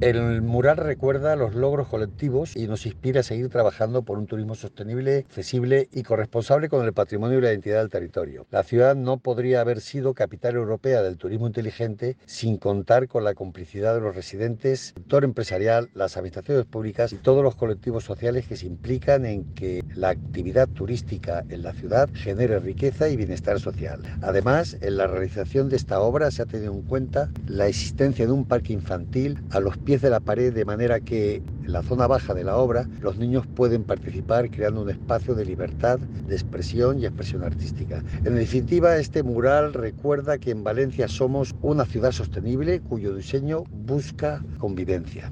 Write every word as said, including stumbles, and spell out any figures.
El mural recuerda los logros colectivos y nos inspira a seguir trabajando por un turismo sostenible, accesible y corresponsable con el patrimonio y la identidad del territorio. La ciudad no podría haber sido capital europea del turismo inteligente sin contar con la complicidad de los residentes, el sector empresarial, las administraciones públicas y todos los colectivos sociales que se implican en que la actividad turística en la ciudad genere riqueza y bienestar social. Además, en la realización de esta obra se ha tenido en cuenta la existencia de un parque infantil a los pies de la pared, de manera que en la zona baja de la obra los niños pueden participar creando un espacio de libertad, de expresión y expresión artística. En definitiva, este mural recuerda que en Valencia somos una ciudad sostenible cuyo diseño busca convivencia.